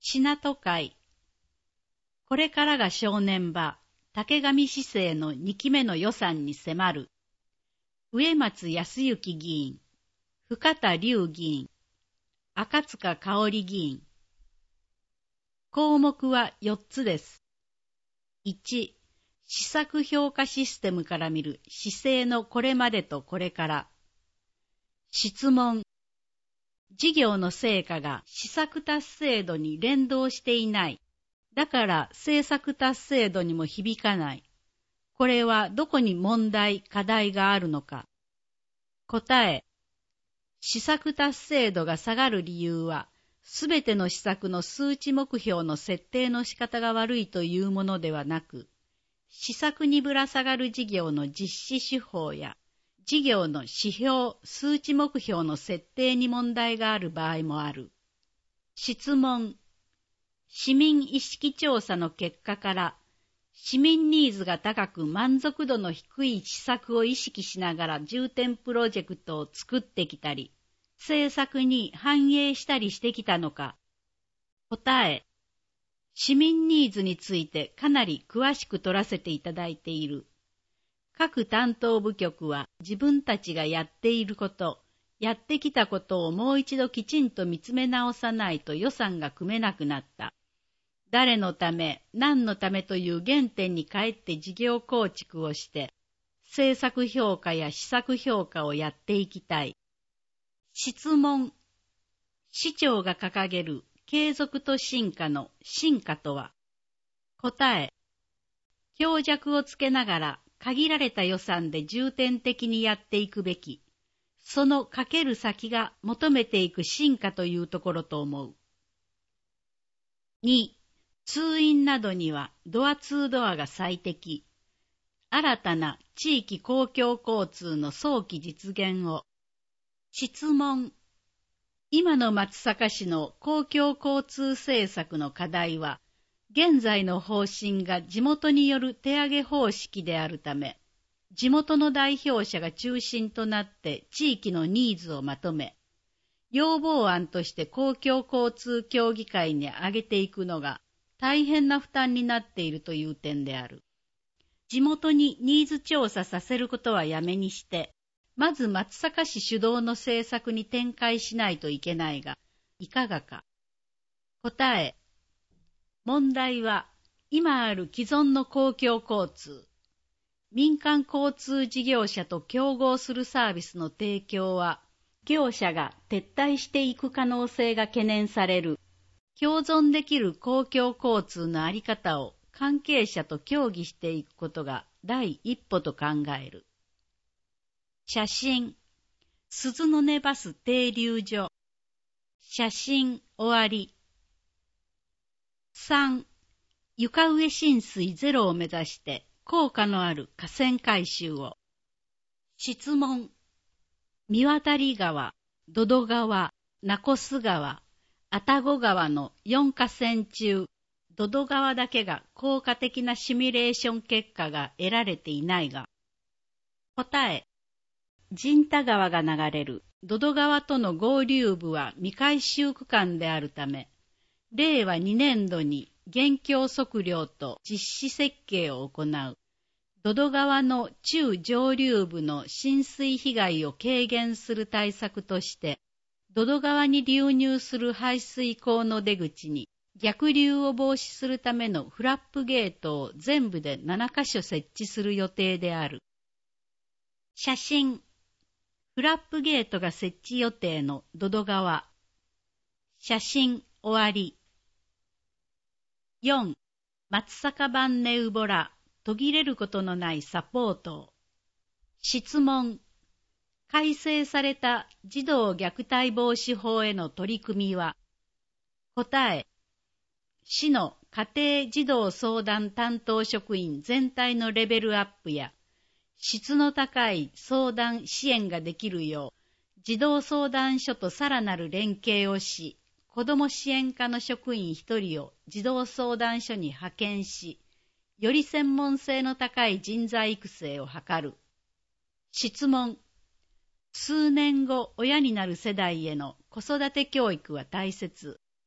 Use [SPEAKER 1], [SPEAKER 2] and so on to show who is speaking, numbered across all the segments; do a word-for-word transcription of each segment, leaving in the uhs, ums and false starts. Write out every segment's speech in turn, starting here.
[SPEAKER 1] 品都会。これからが正念場、竹上市政のにきめの予算に迫る。植松康之議員、深田龍議員、赤塚香織議員。項目はよっつです。いち、施策評価システムから見る市政のこれまでとこれから。質問。事業の成果が施策達成度に連動していない。だから政策達成度にも響かない。これはどこに問題、課題があるのか。答え。施策達成度が下がる理由は、すべての施策の数値目標の設定の仕方が悪いというものではなく、施策にぶら下がる事業の実施手法や、事業の指標、数値目標の設定に問題がある場合もある。質問。市民意識調査の結果から、市民ニーズが高く満足度の低い施策を意識しながら重点プロジェクトを作ってきたり、政策に反映したりしてきたのか。答え。市民ニーズについてかなり詳しく取らせていただいている。各担当部局は自分たちがやっていること、やってきたことをもう一度きちんと見つめ直さないと予算が組めなくなった。誰のため、何のためという原点に帰って事業構築をして、政策評価や施策評価をやっていきたい。質問。市長が掲げる継続と進化の進化とは。答え。強弱をつけながら限られた予算で重点的にやっていくべき。そのかける先が求めていく進化というところと思う。に、通院などにはドアツードアが最適。新たな地域公共交通の早期実現を。質問。今の松阪市の公共交通政策の課題は、現在の方針が地元による手上げ方式であるため、地元の代表者が中心となって地域のニーズをまとめ、要望案として公共交通協議会に挙げていくのが大変な負担になっているという点である。地元にニーズ調査させることはやめにして、まず松阪市主導の政策に展開しないといけないが、いかがか。答え。問題は、今ある既存の公共交通、民間交通事業者と競合するサービスの提供は、業者が撤退していく可能性が懸念される。共存できる公共交通のあり方を関係者と協議していくことが第一歩と考える。写真。鈴の音バス停留所。写真終わり。さん. 床上浸水ゼロを目指して効果のある河川改修を。質問。三渡川、土戸川、名古須川、愛宕川のよん河川中、土戸川だけが効果的なシミュレーション結果が得られていないが。答え。陣田川が流れる土戸川との合流部は未改修区間であるため、れいわにねんどに現況測量と実施設計を行う。土戸川の中上流部の浸水被害を軽減する対策として、土戸川に流入する排水溝の出口に逆流を防止するためのフラップゲートを全部でななかしょ設置する予定である。写真。フラップゲートが設置予定の土戸川。写真終わり。よん. 松阪版ネウボラ、途切れることのないサポートを。質問。改正された児童虐待防止法への取り組みは。答え。市の家庭児童相談担当職員全体のレベルアップや、質の高い相談支援ができるよう、児童相談所とさらなる連携をし、子ども支援課の職員一人を児童相談所に派遣し、より専門性の高い人材育成を図る。質問。数年後親になる世代への子育て教育は大切。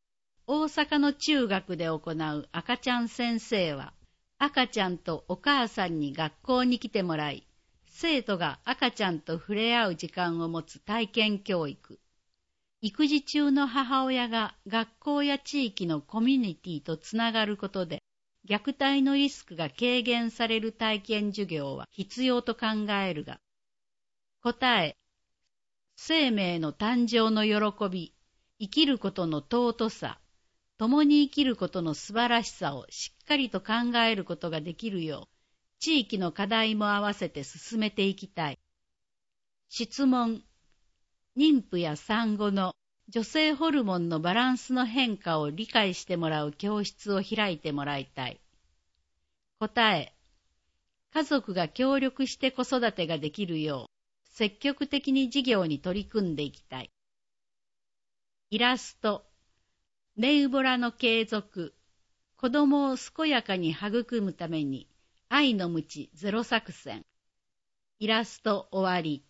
[SPEAKER 1] 大阪の中学で行う赤ちゃん先生は、赤ちゃんとお母さんに学校に来てもらい、生徒が赤ちゃんと触れ合う時間を持つ体験教育。育児中の母親が学校や地域のコミュニティとつながることで、虐待のリスクが軽減される体験授業は必要と考えるが、答え、生命の誕生の喜び、生きることの尊さ、共に生きることの素晴らしさをしっかりと考えることができるよう、地域の課題も合わせて進めていきたい。質問。妊婦や産後の女性ホルモンのバランスの変化を理解してもらう教室を開いてもらいたい。答え。家族が協力して子育てができるよう、積極的に事業に取り組んでいきたい。イラスト。ネウボラの継続。子供を健やかに育むために、愛の鞭ゼロ作戦。イラスト終わり。